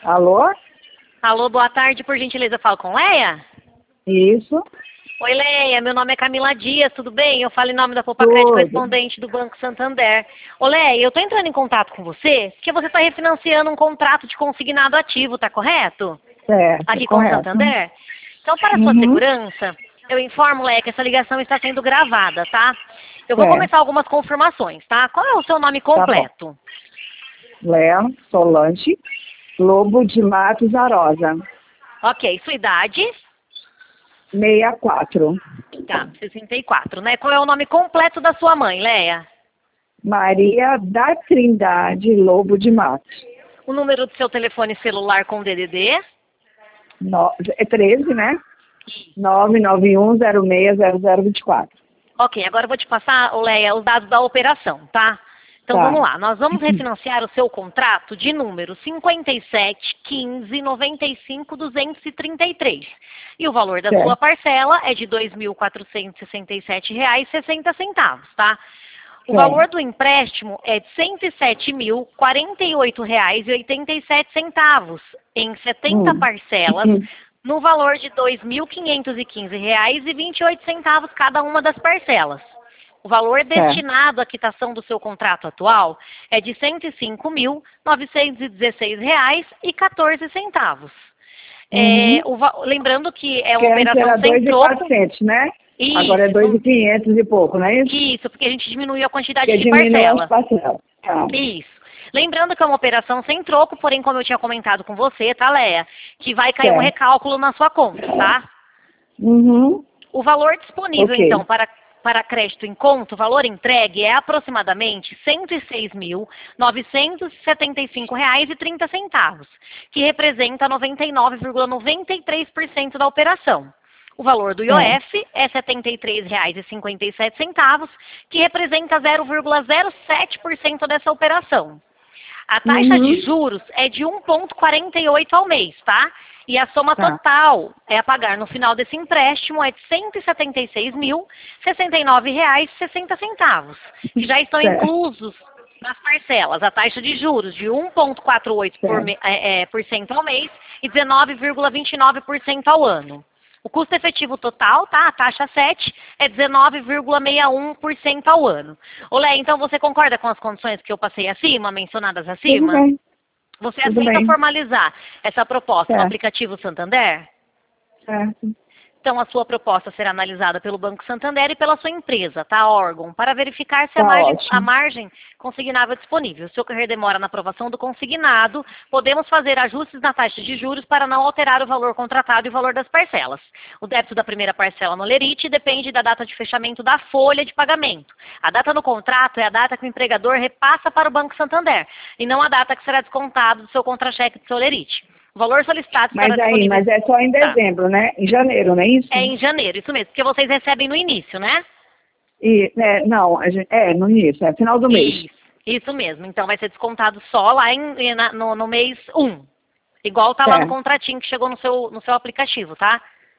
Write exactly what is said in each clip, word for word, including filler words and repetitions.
Alô? Alô, boa tarde, por gentileza, eu falo com Leia? Isso. Oi, Leia, meu nome é Camila Dias, tudo bem? Eu falo em nome da Poupa Crédito correspondente do Banco Santander. Ô, Leia, eu tô entrando em contato com você porque você está refinanciando um contrato de consignado ativo, tá correto? Certo, Aqui com o correto. Santander? Então, para a sua Uhum. segurança, eu informo, Leia, que essa ligação está sendo gravada, tá? Eu vou Certo. começar algumas confirmações, tá? Qual é o seu nome Tá bom. completo? Léa Solange Lobo de Matos Arosa. Ok, sua idade? sessenta e quatro. Tá, sessenta e quatro, né? Qual é o nome completo da sua mãe, Leia? Maria da Trindade Lobo de Matos. O número do seu telefone celular com D D D? No, é treze, né? nove nove um zero seis zero zero dois quatro. Ok, agora eu vou te passar, ô, Leia, os dados da operação, tá? Então Tá. vamos lá, nós vamos refinanciar o seu contrato de número cinquenta e sete, quinze, noventa e cinco, duzentos e trinta e três. E o valor da Certo. sua parcela é de dois mil quatrocentos e sessenta e sete reais e sessenta centavos, tá? O Certo. valor do empréstimo é de cento e sete mil, quarenta e oito reais e oitenta e sete centavos em setenta Hum. parcelas, Hum. no valor de dois mil quinhentos e quinze reais e vinte e oito centavos cada uma das parcelas. O valor destinado à quitação do seu contrato atual é de cento e cinco mil, novecentos e dezesseis reais e quatorze centavos. Uhum. É, o va- lembrando que é Que uma antes operação era sem dois mil e troco. quatrocentos, né? Isso, Agora é dois mil não- e quinhentos e pouco, não é isso? isso, porque a gente diminuiu a quantidade Que de diminuiu parcela. as parcelas. Tá. Isso. Lembrando que é uma operação sem troco, porém, como eu tinha comentado com você, tá, Leia? Que vai cair um Certo. recálculo na sua conta, tá? Uhum. O valor disponível, Ok. então, para, para crédito em conta, o valor entregue é aproximadamente cento e seis mil, novecentos e setenta e cinco reais e trinta centavos, que representa noventa e nove vírgula noventa e três por cento da operação. O valor do I O F é setenta e três reais e cinquenta e sete centavos, que representa zero vírgula zero sete por cento dessa operação. A taxa de Uhum. juros é de um vírgula quarenta e oito ao mês, tá? E a soma Tá. total é a pagar no final desse empréstimo é de cento e setenta e seis mil, sessenta e nove reais e sessenta centavos, que já estão Certo. inclusos nas parcelas. A taxa de juros de um vírgula quarenta e oito por cento por, me- é, é, por cento ao mês e dezenove vírgula vinte e nove por cento ao ano. O custo efetivo total, tá? A taxa sete é dezenove vírgula sessenta e um por cento ao ano. Olé, então você concorda com as condições que eu passei acima, mencionadas Tudo acima? bem. Você Tudo aceita bem. formalizar essa proposta no Certo. aplicativo Santander? Certo. Então, a sua proposta será analisada pelo Banco Santander e pela sua empresa, tá, órgão, para verificar se a Tá margem, a ótimo. margem consignável é disponível. Se ocorrer demora na aprovação do consignado, podemos fazer ajustes na taxa de juros para não alterar o valor contratado e o valor das parcelas. O débito da primeira parcela no Lerite depende da data de fechamento da folha de pagamento. A data no contrato é a data que o empregador repassa para o Banco Santander, e não a data que será descontado do seu contra-cheque do seu Lerite. O valor solicitado estará Mas aí, disponível... mas é só em Tá. dezembro, né? Em janeiro, não é isso? É em janeiro, isso mesmo, porque vocês recebem no início, né? E, é, não, a gente, é, no início, é final do mês. Isso, isso mesmo. Então vai ser descontado só lá em, em- na- no, no mês um. Igual tá lá no Certo. contratinho que chegou no seu, no seu aplicativo, tá?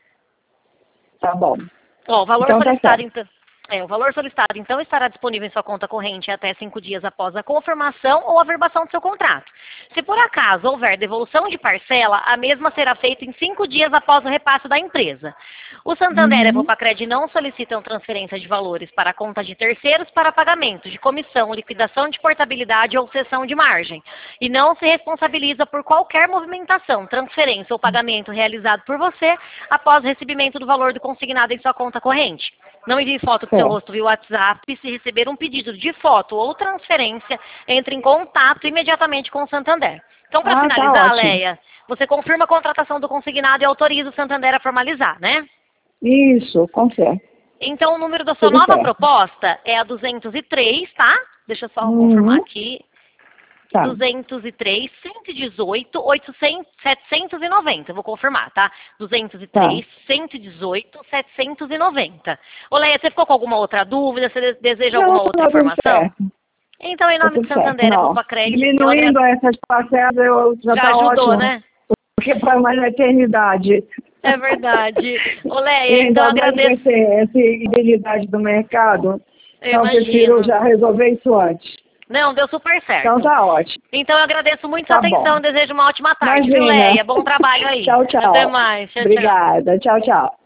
Tá bom. Ó, o valor Então tá solicitado, certo. então, é, o valor solicitado, então, estará disponível em sua conta corrente até cinco dias após a confirmação ou averbação do seu contrato. Se por acaso houver devolução de parcela, a mesma será feita em cinco dias após o repasse da empresa. O Santander e a Uhum. Poupa-Cred não solicitam transferência de valores para a conta de terceiros para pagamento de comissão, liquidação de portabilidade ou cessão de margem. E não se responsabiliza por qualquer movimentação, transferência ou pagamento realizado por você após o recebimento do valor do consignado em sua conta corrente. Não envie foto do seu Certo. rosto via WhatsApp. E se receber um pedido de foto ou transferência, entre em contato imediatamente com o Santander. Então, para Ah, tá finalizar, ótimo. Leia, você confirma a contratação do consignado e autoriza o Santander a formalizar, né? Isso, com certo. Então, o número da sua Tudo nova certo. proposta é a duzentos e três, tá? Deixa eu só Uhum. confirmar aqui. Tá. duzentos e três, cento e dezoito, oitocentos, setecentos e noventa. Eu vou confirmar, tá? duzentos e três, cento e dezoito, setecentos e noventa. Ô, Leia, você ficou com alguma outra dúvida? Você de- deseja Não, alguma outra tá tudo informação? certo. Então, em Tá nome de tudo certo. Santander e Não. Poupa Crédito, eu Diminuindo agradeço. essas parcelas eu, já, Já tá ajudou, ótimo. né? Porque foi mais na eternidade. É verdade. Ô, E Leia, então eu ainda mais com agradeço. esse- essa habilidade do mercado. Eu Então, eu prefiro imagino. já resolver isso antes. Não, deu super certo. Então tá ótimo. Então eu agradeço muito Tá sua atenção, bom. desejo uma ótima tarde, viu, Imagina. Leia? Bom trabalho aí. Tchau, tchau. Até mais. Tchau, tchau. Obrigada. Tchau, tchau.